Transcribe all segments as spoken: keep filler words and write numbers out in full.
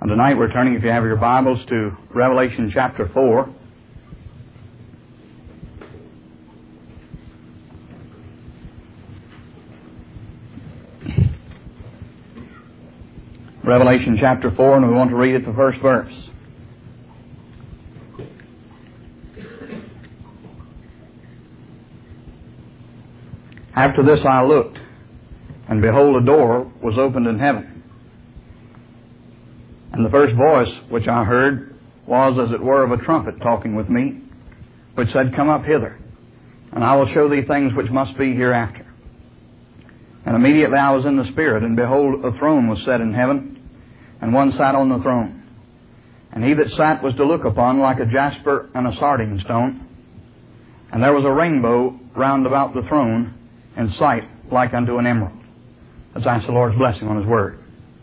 And tonight we're turning, if you have your Bibles, to Revelation chapter four. Revelation chapter four, and we want to read it the first verse. After this I looked, and behold, a door was opened in heaven. And the first voice which I heard was as it were of a trumpet talking with me, which said, Come up hither, and I will show thee things which must be hereafter. And immediately I was in the Spirit, and behold, a throne was set in heaven, and one sat on the throne. And he that sat was to look upon like a jasper and a sardine stone. And there was a rainbow round about the throne, in sight like unto an emerald. Let's ask the Lord's blessing on His Word.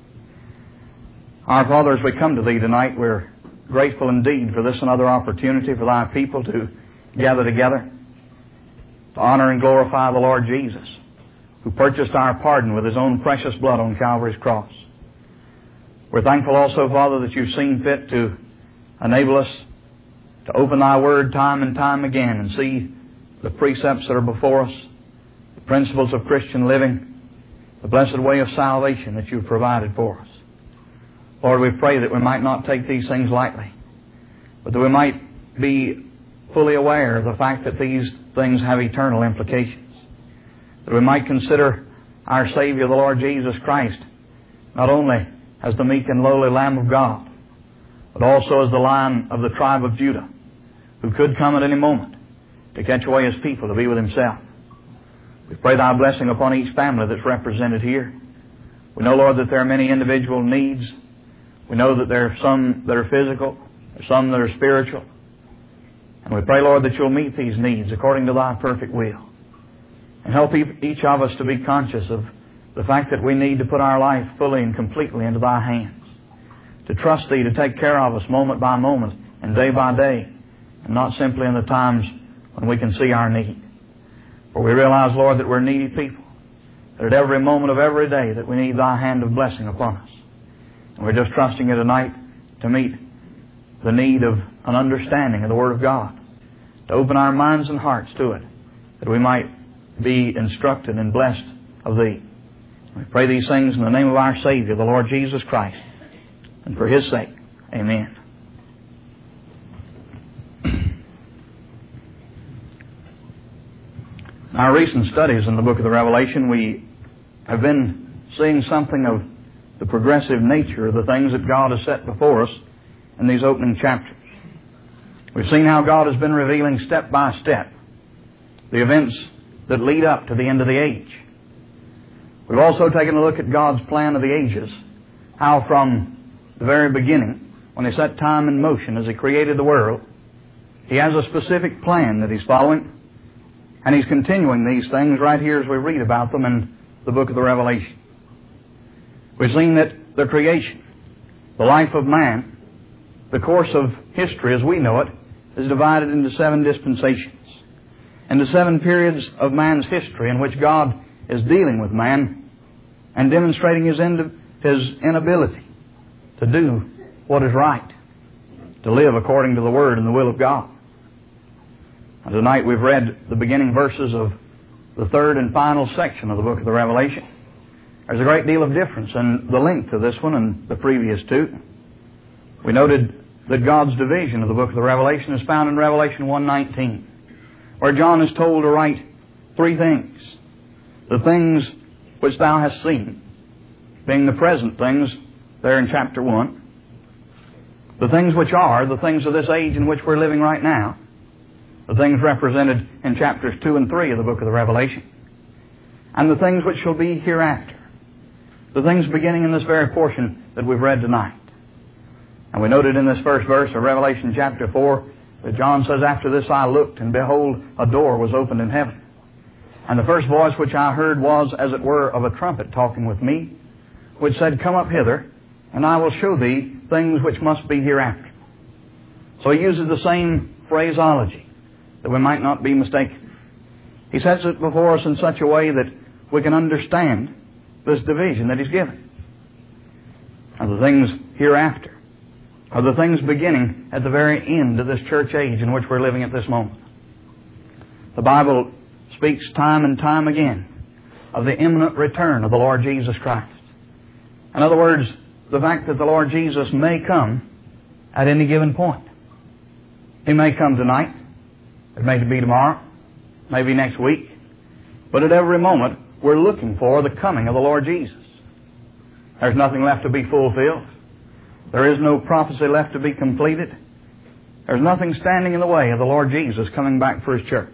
Our Father, as we come to Thee tonight, we're grateful indeed for this another opportunity for Thy people to gather together to honor and glorify the Lord Jesus, who purchased our pardon with His own precious blood on Calvary's cross. We're thankful also, Father, that You've seen fit to enable us to open Thy Word time and time again and see the precepts that are before us, the principles of Christian living, the blessed way of salvation that You've provided for us. Lord, we pray that we might not take these things lightly, but that we might be fully aware of the fact that these things have eternal implications. That we might consider our Savior, the Lord Jesus Christ, not only as the meek and lowly Lamb of God, but also as the Lion of the tribe of Judah, who could come at any moment to catch away His people to be with Himself. We pray Thy blessing upon each family that's represented here. We know, Lord, that there are many individual needs. We know that there are some that are physical, there are some that are spiritual. And we pray, Lord, that You'll meet these needs according to Thy perfect will. And help each of us to be conscious of the fact that we need to put our life fully and completely into Thy hands. To trust Thee to take care of us moment by moment and day by day, and not simply in the times when we can see our need. For we realize, Lord, that we're needy people. That at every moment of every day that we need Thy hand of blessing upon us. And we're just trusting You tonight to meet the need of an understanding of the Word of God, to open our minds and hearts to it, that we might be instructed and blessed of Thee. We pray these things in the name of our Savior, the Lord Jesus Christ, and for His sake. Amen. In our recent studies in the book of the Revelation, we have been seeing something of the progressive nature of the things that God has set before us in these opening chapters. We've seen how God has been revealing step by step the events that lead up to the end of the age. We've also taken a look at God's plan of the ages, how from the very beginning, when He set time in motion as He created the world, He has a specific plan that He's following, and He's continuing these things right here as we read about them in the book of the Revelation. We've seen that the creation, the life of man, the course of history as we know it, is divided into seven dispensations, into seven periods of man's history in which God is dealing with man and demonstrating His, ind- his inability to do what is right, to live according to the Word and the will of God. And tonight we've read the beginning verses of the third and final section of the book of the Revelation. There's a great deal of difference in the length of this one and the previous two. We noted that God's division of the book of the Revelation is found in Revelation one nineteen, where John is told to write three things. The things which thou hast seen, being the present things there in chapter one. The things which are, the things of this age in which we're living right now. The things represented in chapters two and three of the book of the Revelation. And the things which shall be hereafter. The things beginning in this very portion that we've read tonight. And we noted in this first verse of Revelation chapter four that John says, After this I looked, and behold, a door was opened in heaven. And the first voice which I heard was, as it were, of a trumpet talking with me, which said, Come up hither, and I will show thee things which must be hereafter. So he uses the same phraseology, that we might not be mistaken. He sets it before us in such a way that we can understand this division that He's given. And the things hereafter. are the things beginning at the very end of this church age in which we're living at this moment. The Bible speaks time and time again of the imminent return of the Lord Jesus Christ. In other words, the fact that the Lord Jesus may come at any given point. He may come tonight. It may be tomorrow. Maybe next week. But at every moment, we're looking for the coming of the Lord Jesus. There's nothing left to be fulfilled. There is no prophecy left to be completed. There's nothing standing in the way of the Lord Jesus coming back for His church.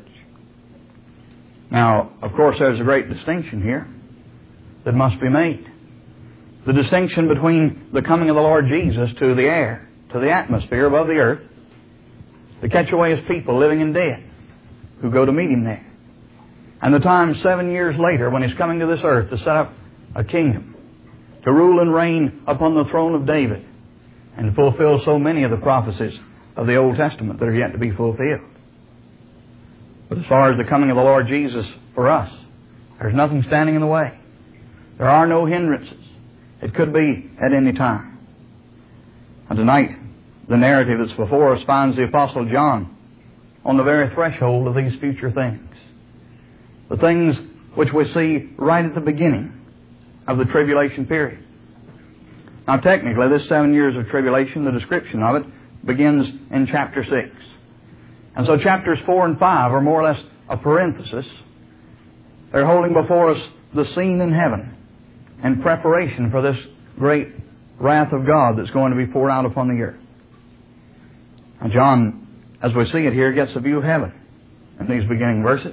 Now, of course, there's a great distinction here that must be made. The distinction between the coming of the Lord Jesus to the air, to the atmosphere above the earth, to catch away His people living and dead who go to meet Him there. And the time seven years later when He's coming to this earth to set up a kingdom, to rule and reign upon the throne of David, and to fulfill so many of the prophecies of the Old Testament that are yet to be fulfilled. But as far as the coming of the Lord Jesus for us, there's nothing standing in the way. There are no hindrances. It could be at any time. And tonight, the narrative that's before us finds the Apostle John on the very threshold of these future things. The things which we see right at the beginning of the tribulation period. Now technically, this seven years of tribulation, the description of it, begins in chapter six. And so chapters four and five are more or less a parenthesis. They're holding before us the scene in heaven in preparation for this great wrath of God that's going to be poured out upon the earth. Now John, as we see it here, gets a view of heaven in these beginning verses.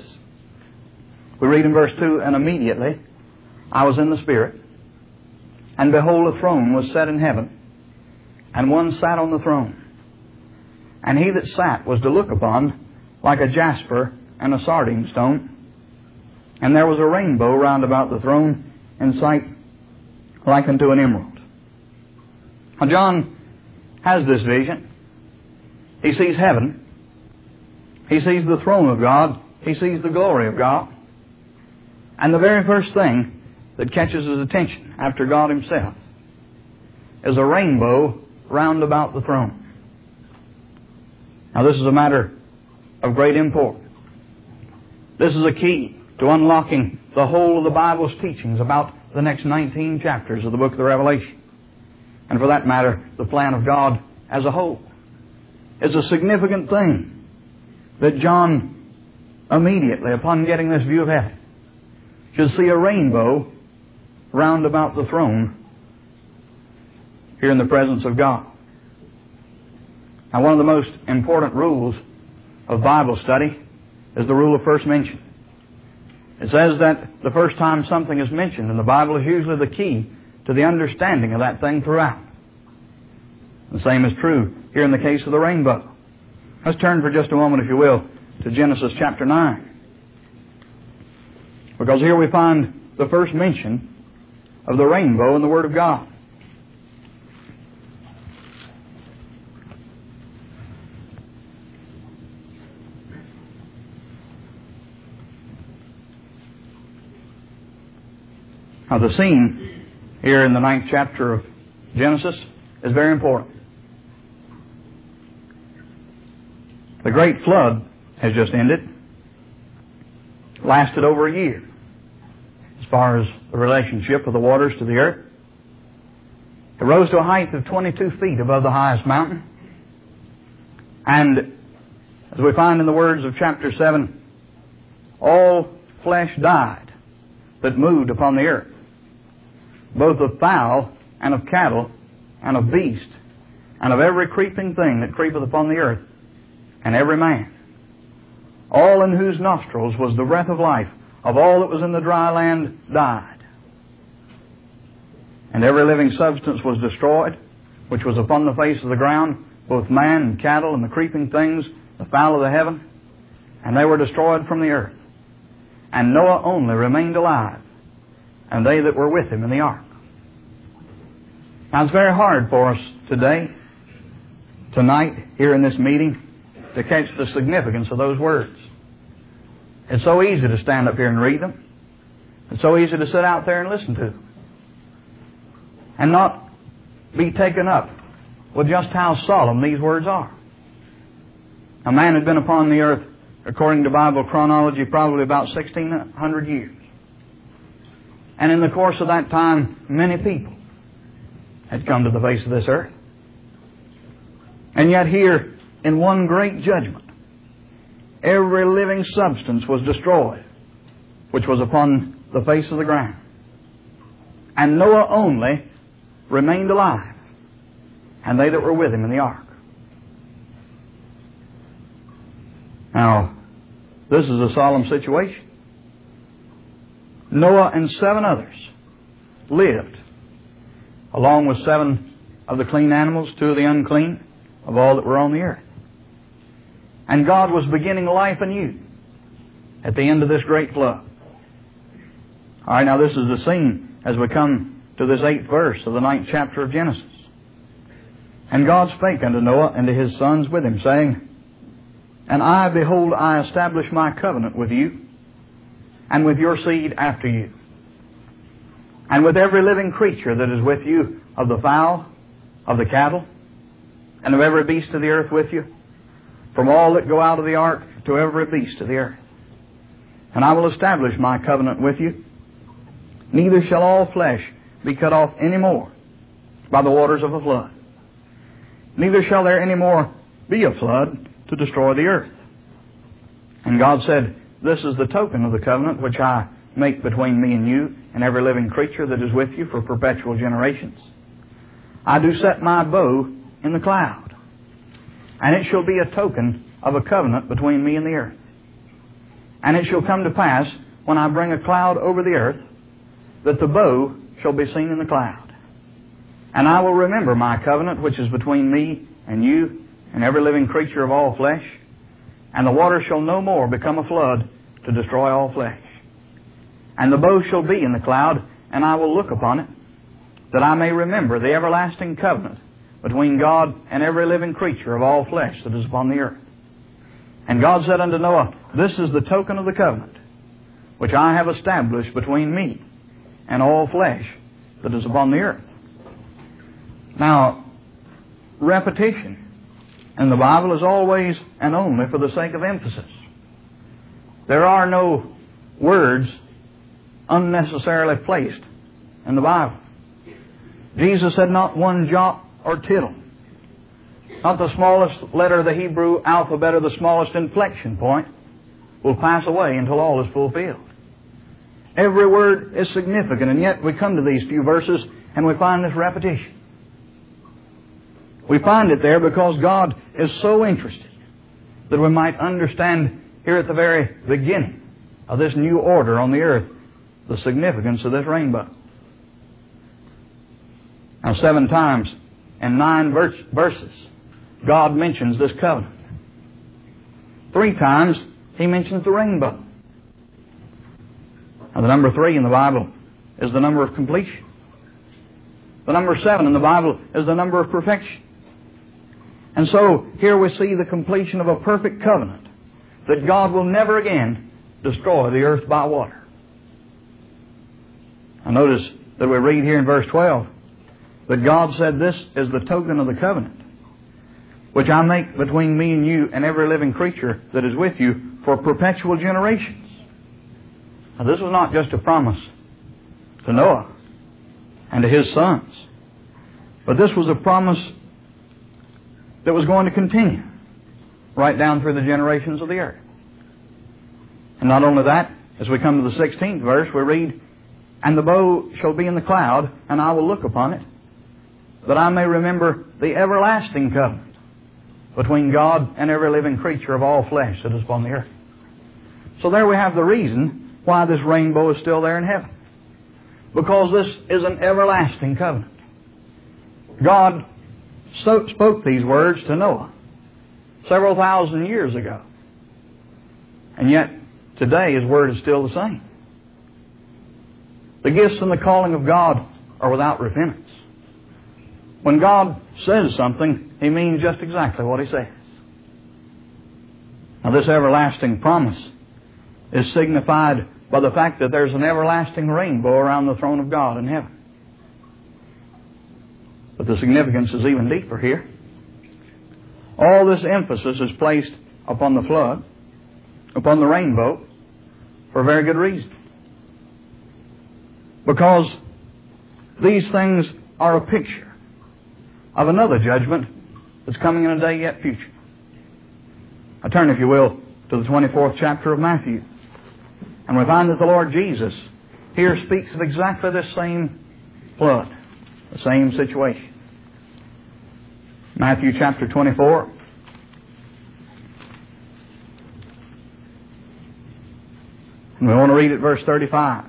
We read in verse two, "And immediately I was in the Spirit, and behold, a throne was set in heaven, and one sat on the throne. And he that sat was to look upon like a jasper and a sardine stone. And there was a rainbow round about the throne in sight like unto an emerald." Now John has this vision. He sees heaven. He sees the throne of God. He sees the glory of God. And the very first thing that catches his attention after God Himself is a rainbow round about the throne. Now this is a matter of great import. This is a key to unlocking the whole of the Bible's teachings about the next nineteen chapters of the book of the Revelation. And for that matter, the plan of God as a whole. It's a significant thing that John, immediately upon getting this view of heaven, should see a rainbow round about the throne here in the presence of God. Now, one of the most important rules of Bible study is the rule of first mention. It says that the first time something is mentioned in the Bible is usually the key to the understanding of that thing throughout. The same is true here in the case of the rainbow. Let's turn for just a moment, if you will, to Genesis chapter nine. Because here we find the first mention of the rainbow in the Word of God. Now the scene here in the ninth chapter of Genesis is very important. The great flood has just ended. Lasted over a year as far as the relationship of the waters to the earth. It rose to a height of twenty-two feet above the highest mountain. And as we find in the words of chapter seven, all flesh died that moved upon the earth, both of fowl and of cattle and of beast and of every creeping thing that creepeth upon the earth, and every man, all in whose nostrils was the breath of life, of all that was in the dry land, died. And every living substance was destroyed, which was upon the face of the ground, both man and cattle and the creeping things, the fowl of the heaven, and they were destroyed from the earth. And Noah only remained alive, and they that were with him in the ark. Now it's very hard for us today, tonight, here in this meeting, to catch the significance of those words. It's so easy to stand up here and read them. It's so easy to sit out there and listen to them, and not be taken up with just how solemn these words are. A man had been upon the earth, according to Bible chronology, probably about sixteen hundred years. And in the course of that time, many people had come to the face of this earth. And yet here, in one great judgment, every living substance was destroyed, which was upon the face of the ground. And Noah only remained alive, and they that were with him in the ark. Now, this is a solemn situation. Noah and seven others lived, along with seven of the clean animals, two of the unclean, of all that were on the earth. And God was beginning life anew at the end of this great flood. All right, now this is the scene as we come to this eighth verse of the ninth chapter of Genesis. And God spake unto Noah and to his sons with him, saying, And I, behold, I establish my covenant with you, and with your seed after you, and with every living creature that is with you, of the fowl, of the cattle, and of every beast of the earth with you, from all that go out of the ark to every beast of the earth. And I will establish my covenant with you. Neither shall all flesh be cut off any more by the waters of a flood. Neither shall there any more be a flood to destroy the earth. And God said, This is the token of the covenant which I make between me and you and every living creature that is with you for perpetual generations. I do set my bow in the cloud, and it shall be a token of a covenant between me and the earth. And it shall come to pass, when I bring a cloud over the earth, that the bow shall be seen in the cloud. And I will remember my covenant which is between me and you and every living creature of all flesh, and the water shall no more become a flood to destroy all flesh. And the bow shall be in the cloud, and I will look upon it, that I may remember the everlasting covenant between God and every living creature of all flesh that is upon the earth. And God said unto Noah, This is the token of the covenant which I have established between me and all flesh that is upon the earth. Now, repetition in the Bible is always and only for the sake of emphasis. There are no words unnecessarily placed in the Bible. Jesus said not one jot or tittle, not the smallest letter of the Hebrew alphabet or the smallest inflection point will pass away until all is fulfilled. Every word is significant, and yet we come to these few verses and we find this repetition. We find it there because God is so interested that we might understand here at the very beginning of this new order on the earth the significance of this rainbow. Now, seven times in nine verses, God mentions this covenant. Three times He mentions the rainbow. Now, the number three in the Bible is the number of completion. The number seven in the Bible is the number of perfection. And so, here we see the completion of a perfect covenant, that God will never again destroy the earth by water. Now notice that we read here in verse twelve, that God said, This is the token of the covenant, which I make between me and you and every living creature that is with you for perpetual generations. Now this was not just a promise to Noah and to his sons, but this was a promise that was going to continue right down through the generations of the earth. And not only that, as we come to the sixteenth verse, we read, And the bow shall be in the cloud, and I will look upon it, that I may remember the everlasting covenant between God and every living creature of all flesh that is upon the earth. So there we have the reason why this rainbow is still there in heaven. Because this is an everlasting covenant. God so spoke these words to Noah several thousand years ago. And yet, today His Word is still the same. The gifts and the calling of God are without repentance. When God says something, He means just exactly what He says. Now, this everlasting promise is signified by the fact that there's an everlasting rainbow around the throne of God in heaven. The But the significance is even deeper here. All this emphasis is placed upon the flood, upon the rainbow, for a very good reason. Because these things are a picture of another judgment that's coming in a day yet future. I turn, if you will, to the twenty-fourth chapter of Matthew. And we find that the Lord Jesus here speaks of exactly this same flood, the same situation. Matthew chapter twenty-four. And we want to read at verse thirty-five.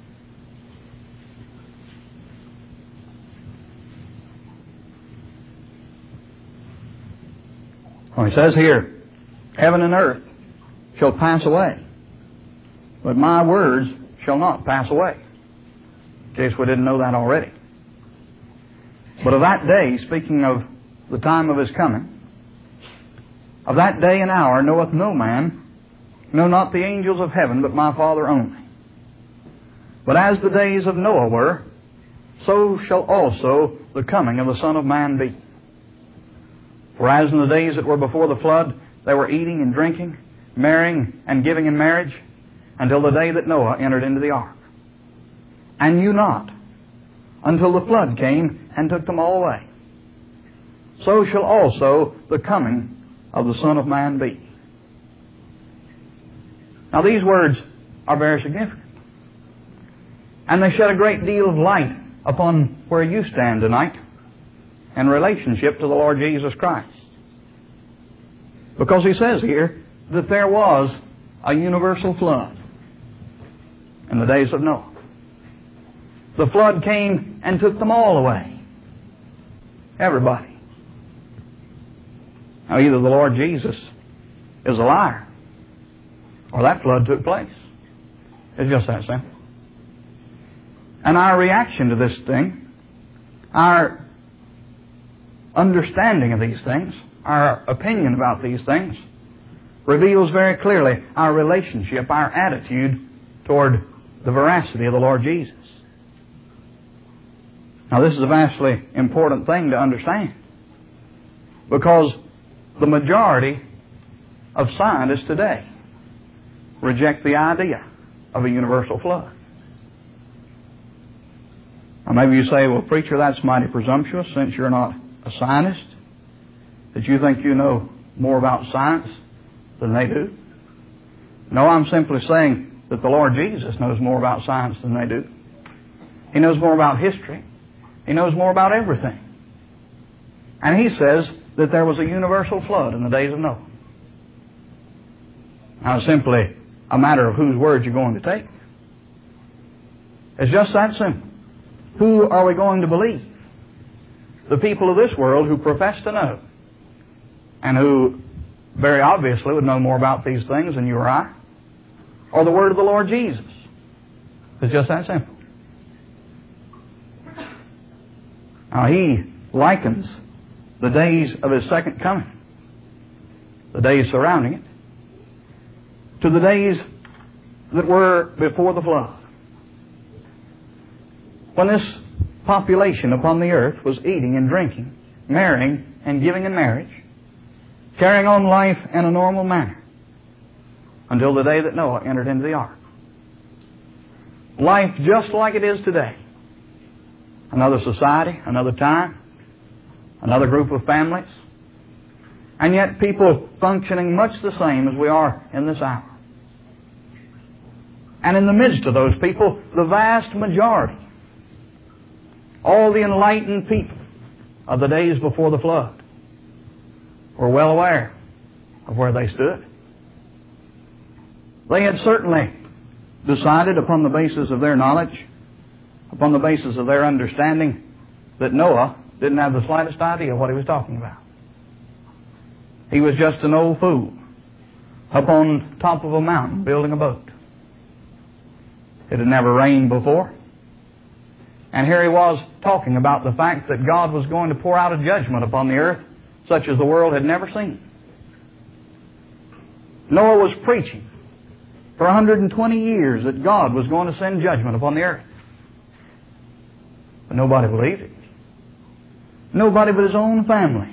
Well, he says here, heaven and earth shall pass away, but my words shall not pass away. In case we didn't know that already. But of that day, speaking of the time of His coming, of that day and hour knoweth no man, no, not the angels of heaven, but my Father only. But as the days of Noah were, so shall also the coming of the Son of Man be. For as in the days that were before the flood, they were eating and drinking, marrying and giving in marriage, until the day that Noah entered into the ark. And knew not, until the flood came and took them all away. So shall also the coming of the Son of Man be. Now these words are very significant. And they shed a great deal of light upon where you stand tonight in relationship to the Lord Jesus Christ. Because He says here that there was a universal flood in the days of Noah. The flood came and took them all away. Everybody. Now either the Lord Jesus is a liar, or that flood took place. It's just that simple. And our reaction to this thing, our understanding of these things, our opinion about these things, reveals very clearly our relationship, our attitude toward the veracity of the Lord Jesus. Now this is a vastly important thing to understand, because the majority of scientists today reject the idea of a universal flood. Now maybe you say, well, preacher, that's mighty presumptuous since you're not a scientist, that you think you know more about science than they do. No, I'm simply saying that the Lord Jesus knows more about science than they do. He knows more about history. He knows more about everything. And He says that there was a universal flood in the days of Noah. Now it's simply a matter of whose word you're going to take. It's just that simple. Who are we going to believe? The people of this world who profess to know, and who very obviously would know more about these things than you or I, or the word of the Lord Jesus? It's just that simple. Now He likens the days of His second coming, the days surrounding it, to the days that were before the flood. When this population upon the earth was eating and drinking, marrying and giving in marriage, carrying on life in a normal manner, until the day that Noah entered into the ark. Life just like it is today. Another society, another time, another group of families, and yet people functioning much the same as we are in this hour. And in the midst of those people, the vast majority, all the enlightened people of the days before the flood, were well aware of where they stood. They had certainly decided upon the basis of their knowledge, upon the basis of their understanding, that Noah didn't have the slightest idea what he was talking about. He was just an old fool up on top of a mountain building a boat. It had never rained before. And here he was talking about the fact that God was going to pour out a judgment upon the earth such as the world had never seen. Noah was preaching for one hundred twenty years that God was going to send judgment upon the earth. But nobody believed it. Nobody but his own family.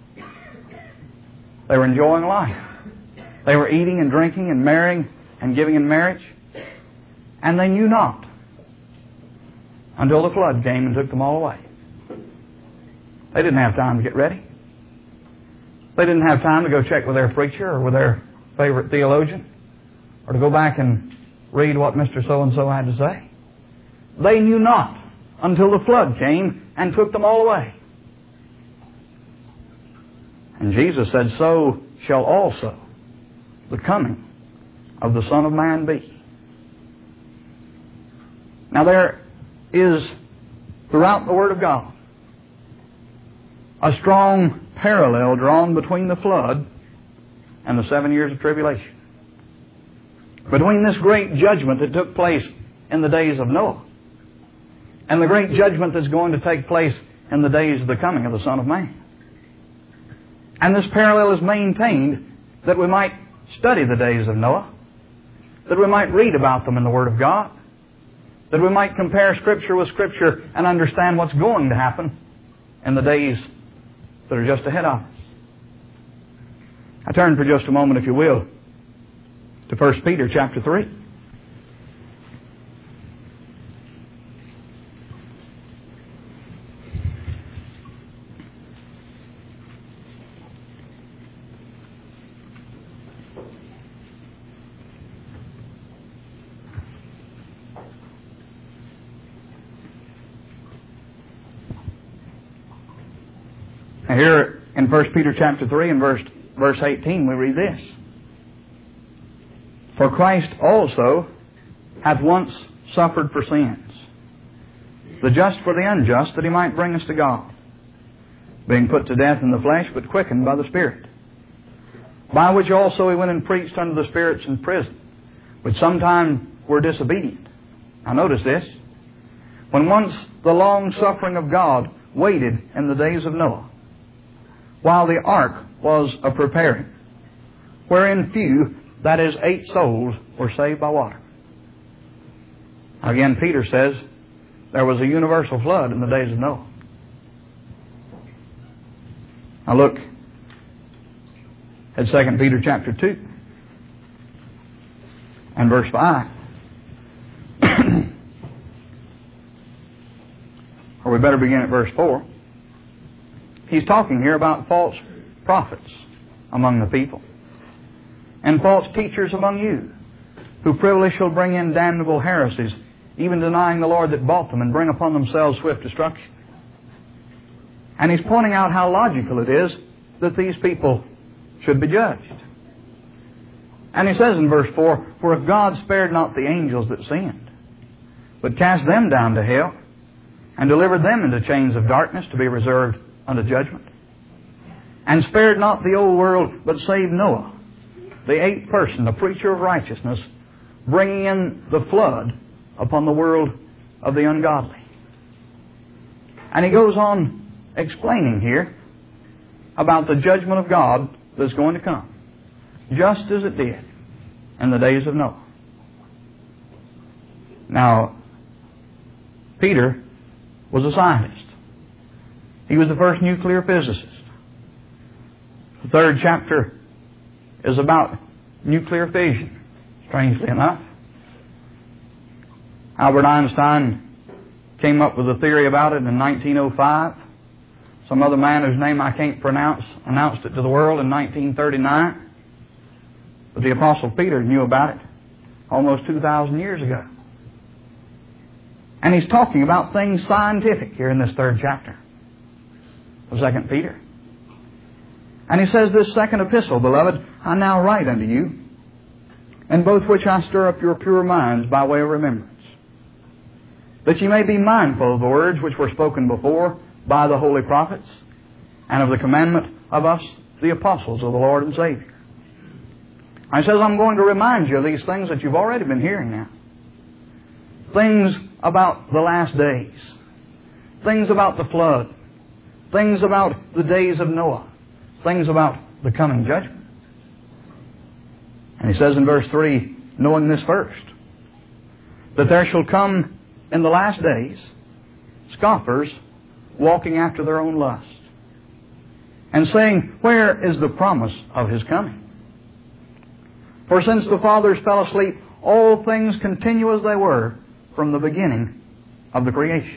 They were enjoying life. They were eating and drinking and marrying and giving in marriage. And they knew not until the flood came and took them all away. They didn't have time to get ready. They didn't have time to go check with their preacher or with their favorite theologian or to go back and read what Mister So-and-so had to say. They knew not until the flood came and took them all away. And Jesus said, so shall also the coming of the Son of Man be. Now there is, throughout the Word of God, a strong parallel drawn between the flood and the seven years of tribulation. Between this great judgment that took place in the days of Noah and the great judgment that's going to take place in the days of the coming of the Son of Man. And this parallel is maintained that we might study the days of Noah, that we might read about them in the Word of God, that we might compare Scripture with Scripture and understand what's going to happen in the days that are just ahead of us. I turn for just a moment, if you will, to First Peter chapter three. Here in First Peter chapter three and verse, verse eighteen we read this. For Christ also hath once suffered for sins, the just for the unjust, that He might bring us to God, being put to death in the flesh, but quickened by the Spirit, by which also He went and preached unto the spirits in prison, which sometime were disobedient. Now notice this. When once the long suffering of God waited in the days of Noah, while the ark was a preparing, wherein few, that is, eight souls, were saved by water. Again, Peter says there was a universal flood in the days of Noah. Now look at Second Peter chapter two and verse five. Or we better begin at verse four. He's talking here about false prophets among the people and false teachers among you, who privily shall bring in damnable heresies, even denying the Lord that bought them, and bring upon themselves swift destruction. And he's pointing out how logical it is that these people should be judged. And he says in verse four, for if God spared not the angels that sinned, but cast them down to hell, and delivered them into chains of darkness to be reserved unto judgment, and spared not the old world, but saved Noah, the eighth person, the preacher of righteousness, bringing in the flood upon the world of the ungodly. And he goes on explaining here about the judgment of God that's going to come, just as it did in the days of Noah. Now, Peter was a scientist. He was the first nuclear physicist. The third chapter is about nuclear fission, strangely enough. Albert Einstein came up with a theory about it in nineteen oh five. Some other man whose name I can't pronounce announced it to the world in nineteen thirty-nine. But the Apostle Peter knew about it almost two thousand years ago. And he's talking about things scientific here in this third chapter of Second Peter. And he says, this second epistle, beloved, I now write unto you, in both which I stir up your pure minds by way of remembrance, that ye may be mindful of the words which were spoken before by the holy prophets, and of the commandment of us, the apostles of the Lord and Savior. And he says, I'm going to remind you of these things that you've already been hearing now. Things about the last days. Things about the flood. Things about the days of Noah. Things about the coming judgment. And he says in verse three, knowing this first, that there shall come in the last days scoffers walking after their own lusts, and saying, where is the promise of His coming? For since the fathers fell asleep, all things continue as they were from the beginning of the creation.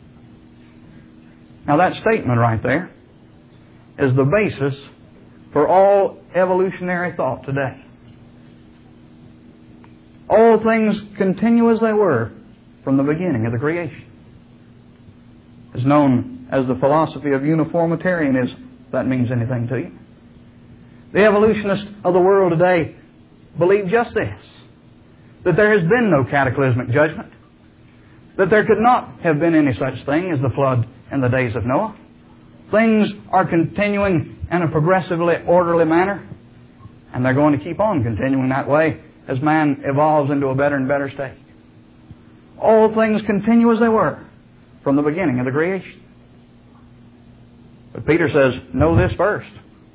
Now that statement right there is the basis for all evolutionary thought today. All things continue as they were from the beginning of the creation. It's known as the philosophy of uniformitarianism, if that means anything to you. The evolutionists of the world today believe just this, that there has been no cataclysmic judgment, that there could not have been any such thing as the flood in the days of Noah. Things are continuing in a progressively orderly manner, and they're going to keep on continuing that way as man evolves into a better and better state. All things continue as they were from the beginning of the creation. But Peter says, know this first.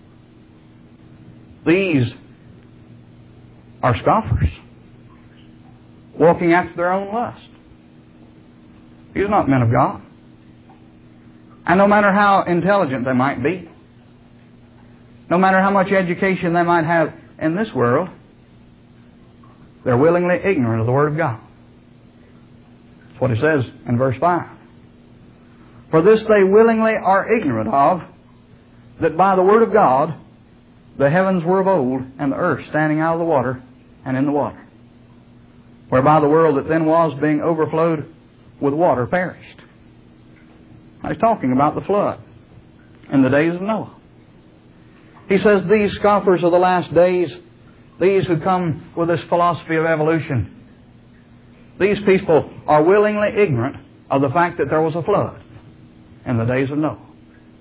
These are scoffers, walking after their own lust. These are not men of God. And no matter how intelligent they might be, no matter how much education they might have in this world, they're willingly ignorant of the Word of God. That's what it says in verse five. For this they willingly are ignorant of, that by the Word of God the heavens were of old, and the earth standing out of the water and in the water, whereby the world that then was, being overflowed with water, perished. Now he's talking about the flood in the days of Noah. He says these scoffers of the last days, these who come with this philosophy of evolution, these people are willingly ignorant of the fact that there was a flood in the days of Noah.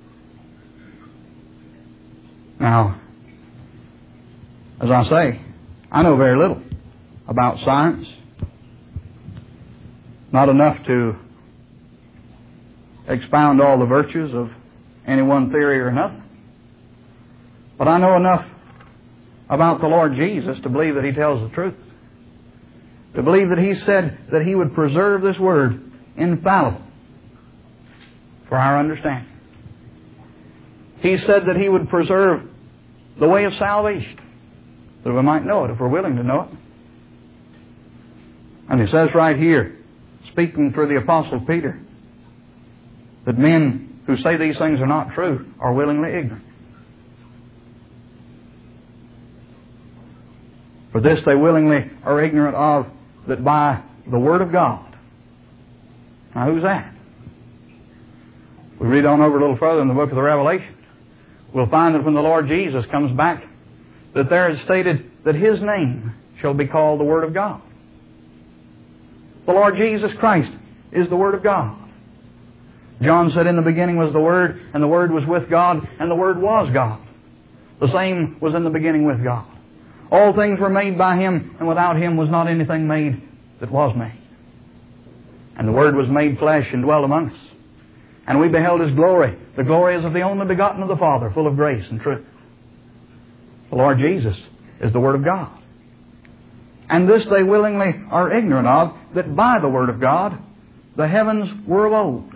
Now, as I say, I know very little about science. Not enough to expound all the virtues of any one theory or another. But I know enough about the Lord Jesus to believe that He tells the truth. To believe that He said that He would preserve this Word infallible for our understanding. He said that He would preserve the way of salvation, that we might know it if we're willing to know it. And He says right here, speaking through the Apostle Peter, that men who say these things are not true are willingly ignorant. For this they willingly are ignorant of, that by the Word of God. Now who's that? We read on over a little further in the book of the Revelation. We'll find that when the Lord Jesus comes back, that there is stated that His name shall be called the Word of God. The Lord Jesus Christ is the Word of God. John said, in the beginning was the Word, and the Word was with God, and the Word was God. The same was in the beginning with God. All things were made by Him, and without Him was not anything made that was made. And the Word was made flesh and dwelt among us. And we beheld His glory. The glory is of the only begotten of the Father, full of grace and truth. The Lord Jesus is the Word of God. And this they willingly are ignorant of, that by the Word of God the heavens were of old.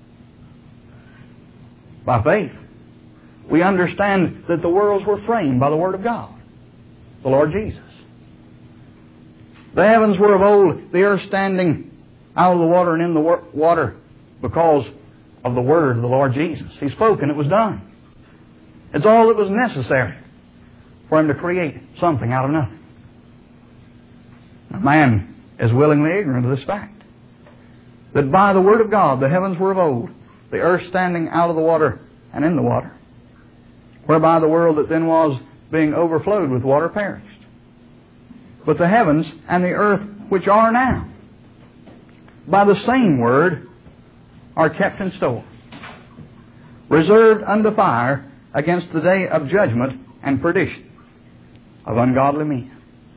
By faith, we understand that the worlds were framed by the Word of God, the Lord Jesus. The heavens were of old, the earth standing out of the water and in the water because of the Word of the Lord Jesus. He spoke and it was done. It's all that was necessary for Him to create something out of nothing. Now, man is willingly ignorant of this fact, that by the Word of God the heavens were of old, the earth standing out of the water and in the water, whereby the world that then was, being overflowed with water, perished. But the heavens and the earth which are now, by the same Word, are kept in store, reserved unto fire against the day of judgment and perdition of ungodly men.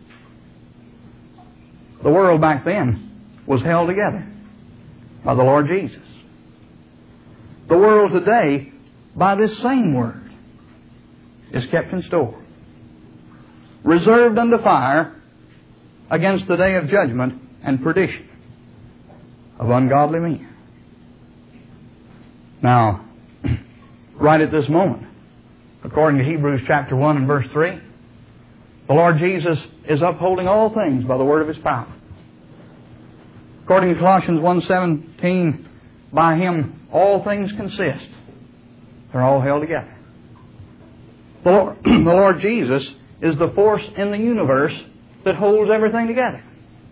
The world back then was held together by the Lord Jesus. The world today, by this same Word, is kept in store, reserved unto fire against the day of judgment and perdition of ungodly men. Now, right at this moment, according to Hebrews chapter one and verse three, the Lord Jesus is upholding all things by the word of His power. According to Colossians one seventeen, by Him all things consist. They're all held together. The Lord, the Lord Jesus is the force in the universe that holds everything together.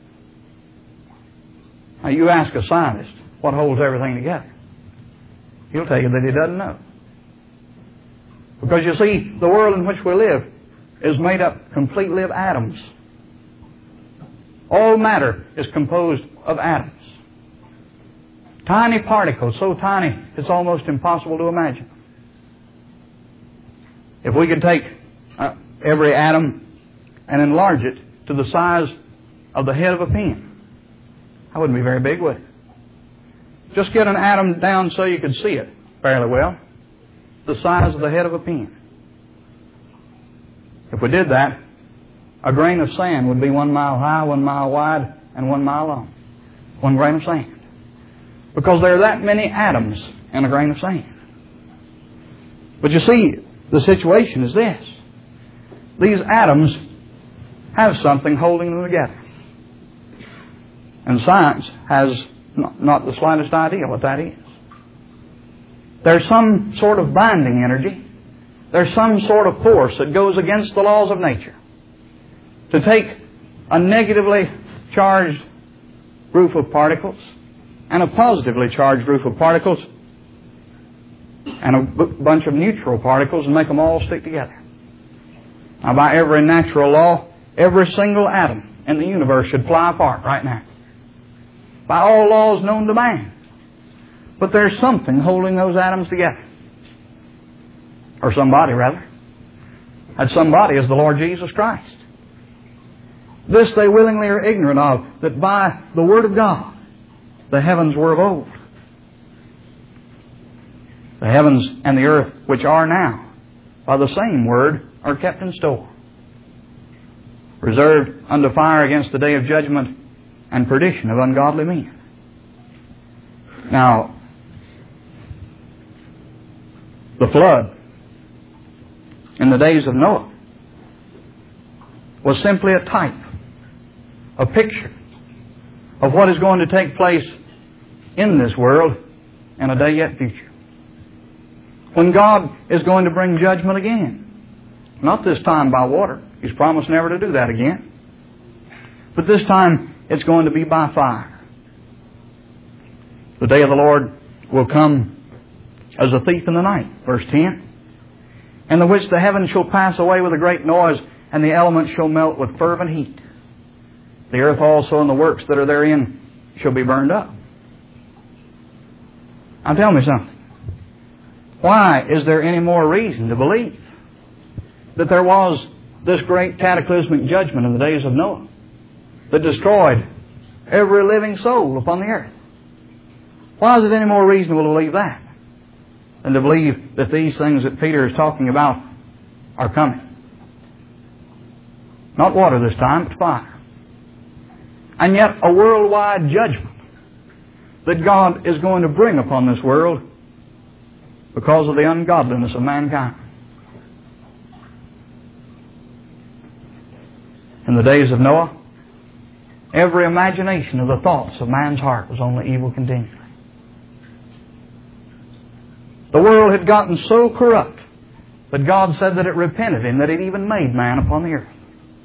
Now you ask a scientist what holds everything together. He'll tell you that he doesn't know. Because you see, the world in which we live is made up completely of atoms. All matter is composed of atoms. Tiny particles, so tiny it's almost impossible to imagine. If we could take uh, every atom and enlarge it to the size of the head of a pin, that wouldn't be very big, would it? Just get an atom down so you could see it fairly well, the size of the head of a pin. If we did that, a grain of sand would be one mile high, one mile wide, and one mile long. One grain of sand. Because there are that many atoms in a grain of sand. But you see, the situation is this. These atoms have something holding them together. And science has not, not the slightest idea what that is. There's some sort of binding energy. There's some sort of force that goes against the laws of nature. To take a negatively charged group of particles and a positively charged group of particles and a b- bunch of neutral particles and make them all stick together. Now, by every natural law, every single atom in the universe should fly apart right now. By all laws known to man. But there's something holding those atoms together. Or somebody, rather. That somebody is the Lord Jesus Christ. This they willingly are ignorant of, that by the Word of God the heavens were of old. The heavens and the earth which are now, by the same Word, are kept in store, reserved unto fire against the day of judgment and perdition of ungodly men. Now, the flood in the days of Noah was simply a type, a picture of what is going to take place in this world in a day yet future. When God is going to bring judgment again. Not this time by water. He's promised never to do that again. But this time it's going to be by fire. The day of the Lord will come as a thief in the night. Verse ten. In the which the heavens shall pass away with a great noise, and the elements shall melt with fervent heat. The earth also and the works that are therein shall be burned up. Now tell me something. Why is there any more reason to believe that there was this great cataclysmic judgment in the days of Noah that destroyed every living soul upon the earth? Why is it any more reasonable to believe that than to believe that these things that Peter is talking about are coming? Not water this time, but fire. And yet a worldwide judgment that God is going to bring upon this world because of the ungodliness of mankind. In the days of Noah, every imagination of the thoughts of man's heart was only evil continually. The world had gotten so corrupt that God said that it repented Him that it even made man upon the earth.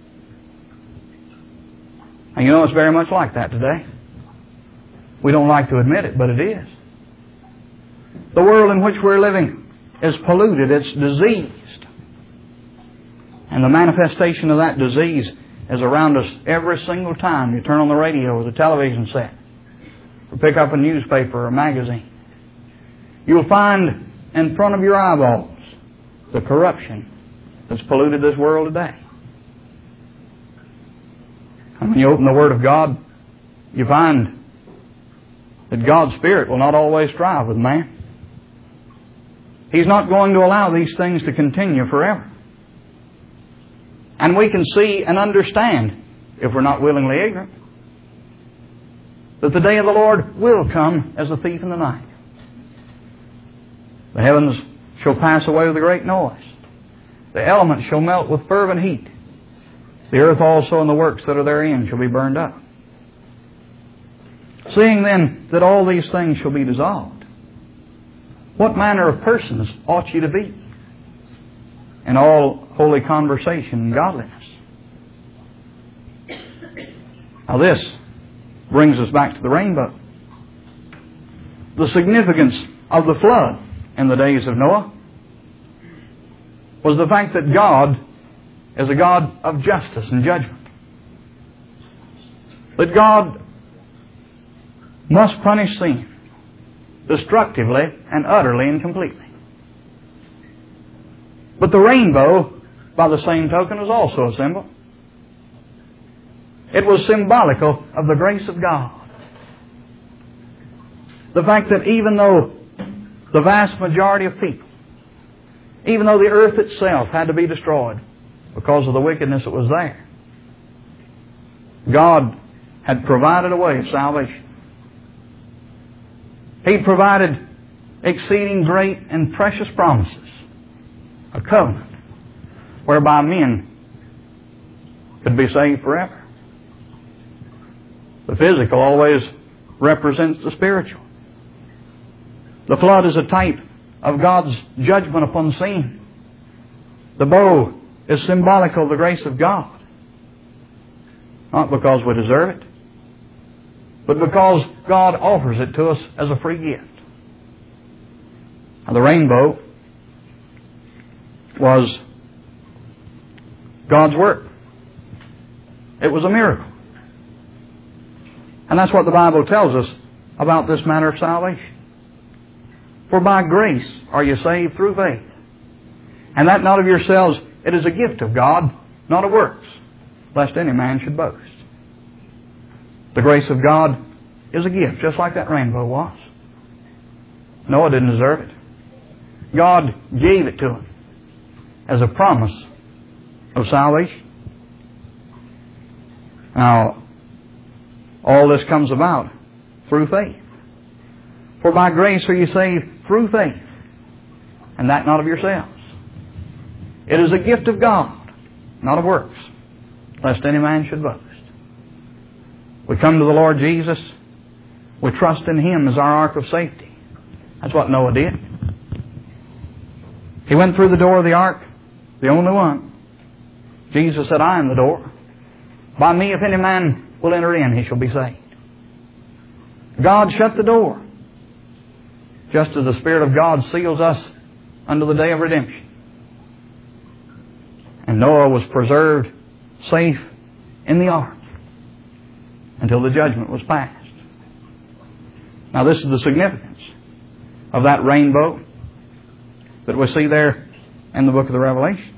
And you know, it's very much like that today. We don't like to admit it, but it is. The world in which we're living is polluted. It's diseased. And the manifestation of that disease is around us every single time you turn on the radio or the television set or pick up a newspaper or a magazine. You'll find in front of your eyeballs the corruption that's polluted this world today. And when you open the Word of God, you find that God's Spirit will not always strive with man. He's not going to allow these things to continue forever. And we can see and understand, if we're not willingly ignorant, that the day of the Lord will come as a thief in the night. The heavens shall pass away with a great noise. The elements shall melt with fervent heat. The earth also and the works that are therein shall be burned up. Seeing then that all these things shall be dissolved, what manner of persons ought ye to be in all holy conversation and godliness? Now this brings us back to the rainbow. The significance of the flood in the days of Noah was the fact that God is a God of justice and judgment. That God must punish sin destructively and utterly and completely. But the rainbow, by the same token, is also a symbol. It was symbolical of the grace of God. The fact that even though the vast majority of people, even though the earth itself had to be destroyed because of the wickedness that was there, God had provided a way of salvation. He provided exceeding great and precious promises, a covenant whereby men could be saved forever. The physical always represents the spiritual. The flood is a type of God's judgment upon sin. The bow is symbolical of the grace of God. Not because we deserve it, but because God offers it to us as a free gift. Now, the rainbow was God's work. It was a miracle. And that's what the Bible tells us about this matter of salvation. For by grace are you saved through faith. And that not of yourselves, it is a gift of God, not of works, lest any man should boast. The grace of God is a gift, just like that rainbow was. Noah didn't deserve it. God gave it to him as a promise of salvation. Now, all this comes about through faith. For by grace are you saved through faith, and that not of yourselves. It is a gift of God, not of works, lest any man should boast. We come to the Lord Jesus. We trust in Him as our ark of safety. That's what Noah did. He went through the door of the ark, the only one. Jesus said, I am the door. By me, if any man will enter in, he shall be saved. God shut the door, just as the Spirit of God seals us unto the day of redemption. And Noah was preserved safe in the ark until the judgment was passed. Now this is the significance of that rainbow that we see there in the book of the Revelation.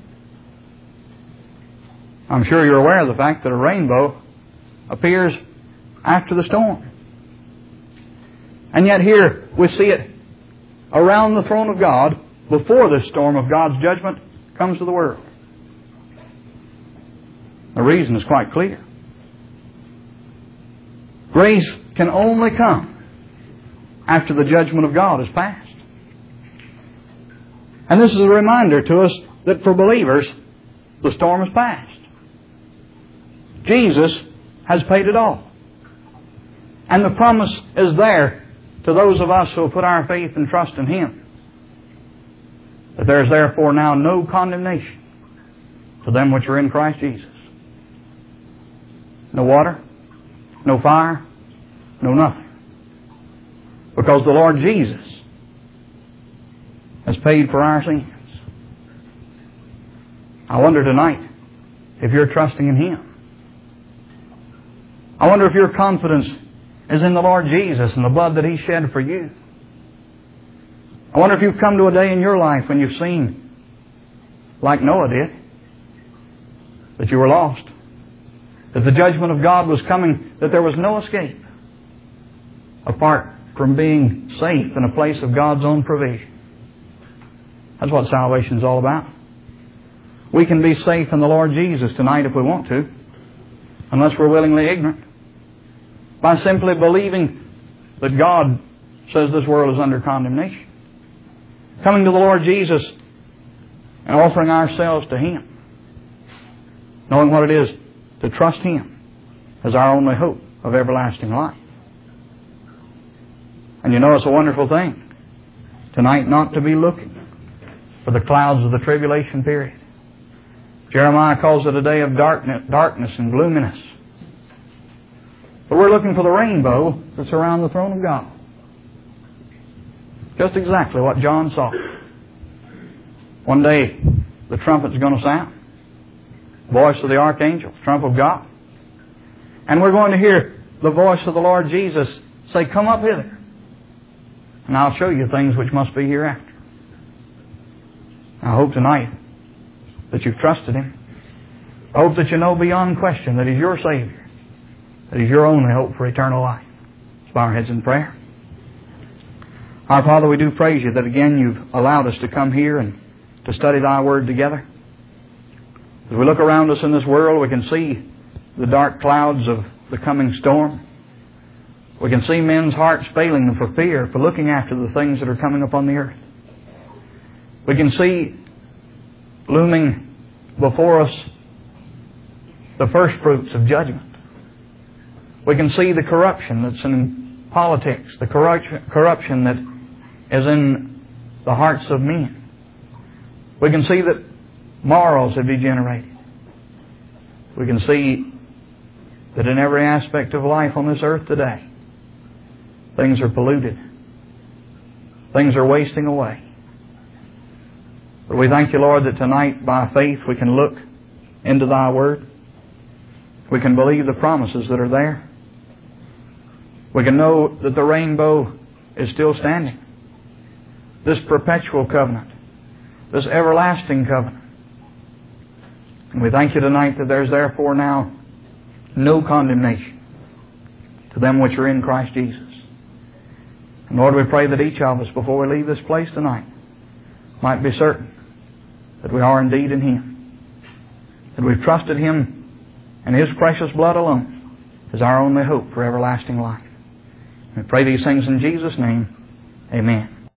I'm sure you're aware of the fact that a rainbow appears after the storm. And yet here we see it around the throne of God before this storm of God's judgment comes to the world. The reason is quite clear. Grace can only come after the judgment of God is passed. And this is a reminder to us that for believers, the storm is past. Jesus has paid it all. And the promise is there to those of us who have put our faith and trust in Him, that there is therefore now no condemnation to them which are in Christ Jesus. No water, no fire, no nothing. Because the Lord Jesus has paid for our sins. I wonder tonight if you're trusting in Him. I wonder if your confidence is in the Lord Jesus and the blood that He shed for you. I wonder if you've come to a day in your life when you've seen, like Noah did, that you were lost, that the judgment of God was coming, that there was no escape apart from being safe in a place of God's own provision. That's what salvation is all about. We can be safe in the Lord Jesus tonight if we want to, unless we're willingly ignorant, by simply believing that God says this world is under condemnation. Coming to the Lord Jesus and offering ourselves to Him, knowing what it is to trust Him as our only hope of everlasting life. And you know, it's a wonderful thing tonight not to be looking for the clouds of the tribulation period. Jeremiah calls it a day of darkness, darkness and gloominess. But we're looking for the rainbow that's around the throne of God. Just exactly what John saw. One day, the trumpet's going to sound. Voice of the archangel, trump of God. And we're going to hear the voice of the Lord Jesus say, "Come up hither, and I'll show you things which must be hereafter." I hope tonight that you've trusted Him. I hope that you know beyond question that He's your Savior, that He's your only hope for eternal life. Let's bow our heads in prayer. Our Father, we do praise You that again You've allowed us to come here and to study Thy Word together. As we look around us in this world, we can see the dark clouds of the coming storm. We can see men's hearts failing them for fear, for looking after the things that are coming upon the earth. We can see looming before us the first fruits of judgment. We can see the corruption that's in politics, the corruption that is in the hearts of men. We can see that morals have degenerated. We can see that in every aspect of life on this earth today, things are polluted. Things are wasting away. But we thank You, Lord, that tonight by faith we can look into Thy Word. We can believe the promises that are there. We can know that the rainbow is still standing. This perpetual covenant. This everlasting covenant. And we thank You tonight that there's therefore now no condemnation to them which are in Christ Jesus. And Lord, we pray that each of us, before we leave this place tonight, might be certain that we are indeed in Him. That we've trusted Him and His precious blood alone as our only hope for everlasting life. We pray these things in Jesus' name. Amen.